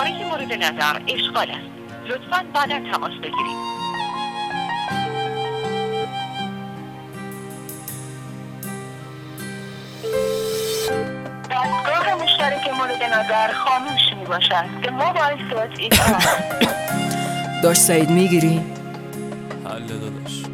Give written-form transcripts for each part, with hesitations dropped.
شماره مورد نظر اشغال است. لطفاً بعدا تماس بگیرید. دستگاه مشترک مورد نظر خاموش می باشد. The mobile switch is off. داش سعید میگیری؟ حل داداش.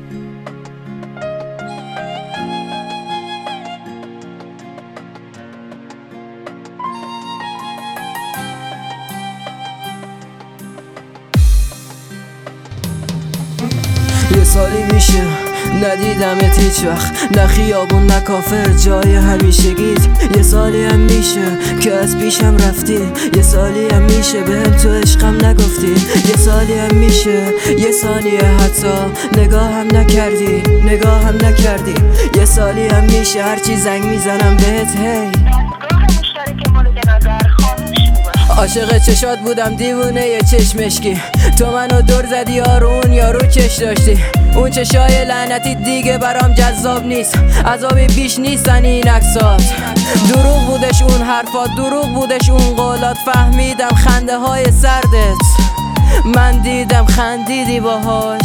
یه سالی میشه ندیدمت هیچ وقت، نه خیابون نه کافر جای همیشگیت. یه سالی هم میشه که از پیشم رفتی، یه سالی هم میشه بهم تو عشقم نگفتی، یه سالی هم میشه یه ثانیه حتی نگاهم نکردی، یه سالی هم میشه هرچی زنگ میزنم بهت هی. دستگاه مشترک مورد نظر خاموش می باشد. عاشق چشات بودم دیوونه یه چشمشکی، تو منو دور زدی یارو اون یارو چش داشتی. اون چشای لعنتی دیگه برام جذاب نیست، عذابی بیش نیستن این عکسات. دروغ بودش اون حرفات، دروغ بودش اون قولات، فهمیدم خنده های سردت، من دیدم خندیدی باهاش.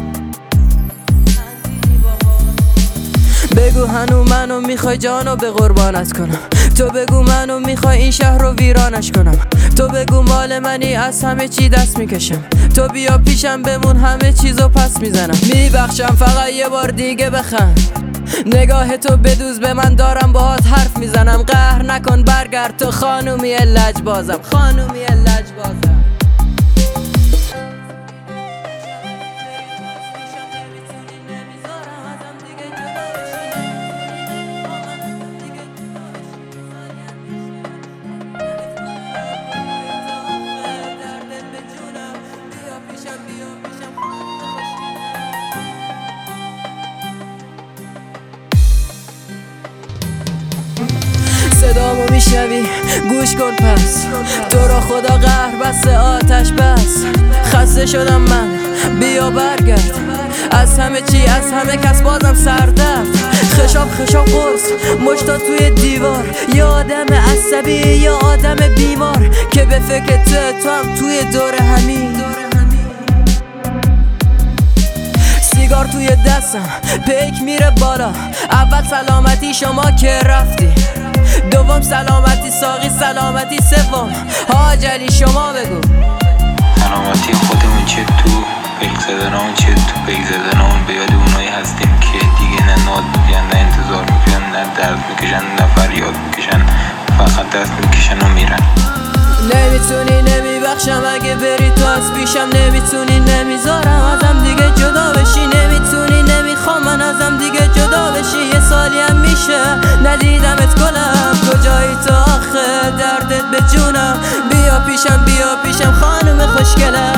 بگو هنو منو میخوای جانو به قربانت کنم، تو بگو منو میخوای این شهر رو ویرانش کنم، تو بگو مال منی از همه چی دست میکشم، تو بیا پیشم بمون همه چیزو پس میزنم. میبخشم فقط یه بار دیگه بخند، نگاه تو بدوز به من دارم باهات حرف میزنم. قهر نکن برگرد تو خانومی لجبازم. صدامو میشنوی گوش کن پس، تو را خدا قهر بس آتش بس. خسته شدم من بیا برگرد، از همه چی از همه کس بازم سردرد. خشاب قرص مشتا توی دیوار، یا آدم عصبی یا آدم بیمار که به فکر تو هم توی دور همین. سیگار توی دستم پیک میره بالا، اول سلامتی شما که رفتی، دوم سلامتی ساقی سلامتی سوم حاجلی شما بگو. سلامتی خودمون چه تو پیک زدنامون، چه تو پیک زدنامون به یاد اونایی هستیم که دیگه نه ناد میگن نه انتظار میکنن نه درد میکشن نه فریاد میکشن، فقط دست میکشن و میرن. نمیتونی نمیبخشم اگه بری تو از پیشم، نمیتونی نمیذارم ازم دیگه جدا بشی، نمیتونی نمیخوام من ازم دیگه جدا بشی. یه سالی هم میشه ندیدمت گلم، کجایی تا آخه دردت به جونم. بیا پیشم خانم خوشگلم.